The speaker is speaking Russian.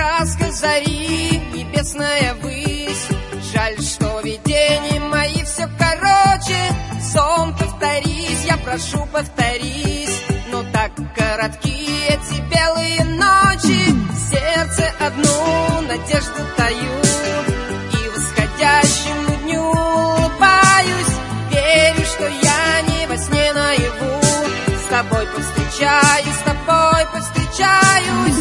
краска зари, небесная высь. Жаль, что видения мои все короче. Сон, повторись, я прошу, повторись. Но так коротки эти белые ночи. В сердце одну надежду таю, и восходящему дню улыбаюсь. Верю, что я не во сне наяву. С тобой повстречаюсь, с тобой повстречаюсь.